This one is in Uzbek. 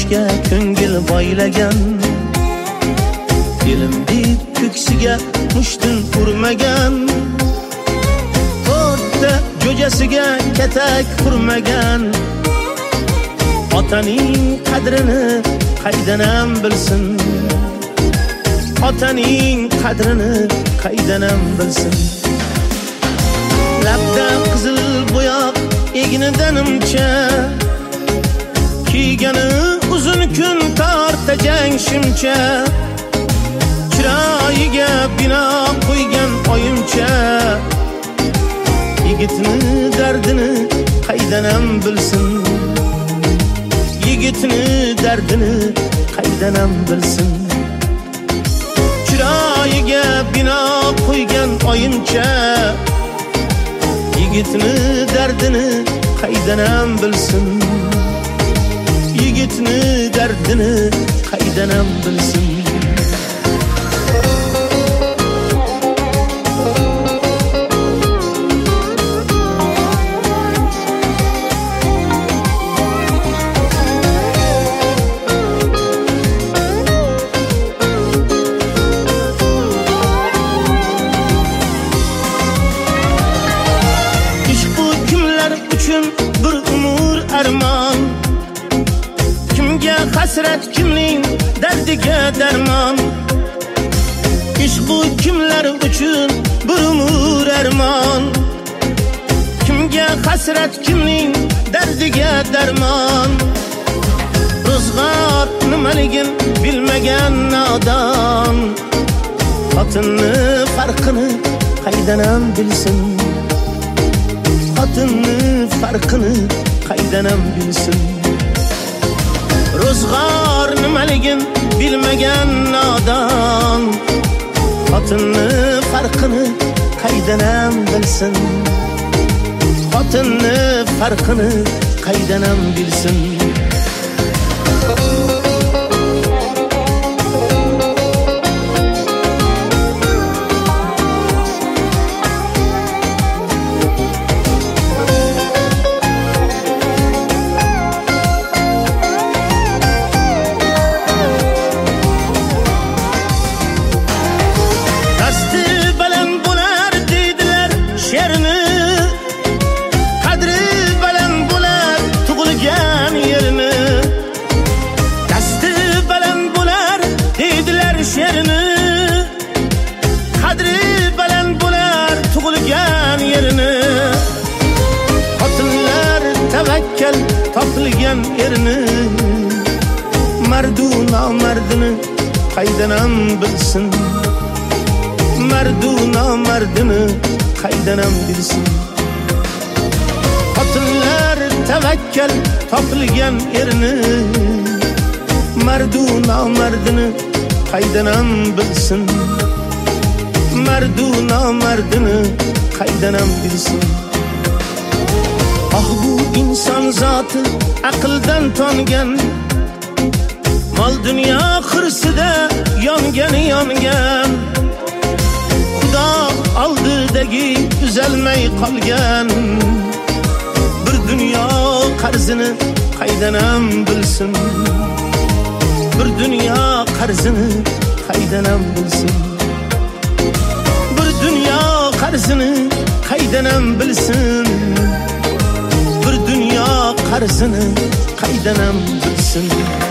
ishga ko'ngil boylagan, dilim deb ko'ksiga mushtin urmagan, to'rtta jo'jasiga katak qurmagan, otaning qadrini qaydanam bilsin, otaning qadrini qaydanam bilsin. Labda qizil bo'yoq egnidan nimcha, kiygani uzun kun tortajang shimcha, chiroyiga bino qo'ygan oyimcha, yigitni dardini qaydanam bilsin, yigitni dardini qaydanam bilsin. Chiroyiga bino qo'ygan oyimcha, yigitni dardini qaydanam bilsin, yigitni dardini qaydanam bilsin. Bir umur armon, kimga hasrat, kimning dardiga darmon. Ishq bu kimlar uchun bir umur armon, kimga hasrat, kimning dardiga darmon. Ro'zg'or nimaligin bilmagan nodon, xotinni farqini qaydanam bilsin, xotinni farqini qaydanam bilsin. Ro'zg'or nimaligin bilmagan nodon, xotinni farqini qaydanam bilsin, xotinni farqini qaydanam bilsin. Tavakkal topilgan erini, mardu nomardini qaydanam bilsin, mardu nomardini qaydanam bilsin. Xotinlar tavakkal topilgan erini, mardu nomardini qaydanam bilsin, mardu nomardini qaydanam bilsin. Ah bu inson zoti aqldan tongan, mol dunyo xirsida yongan, Xudo oldidagi uzalmay qolgan, bir dunyo qarzini qaydanam bilsin, bir dunyo qarzini qaydanam bilsin, bir dunyo qarzini qaydanam bilsin, bir dunyo qarzini qaydanam bilsin.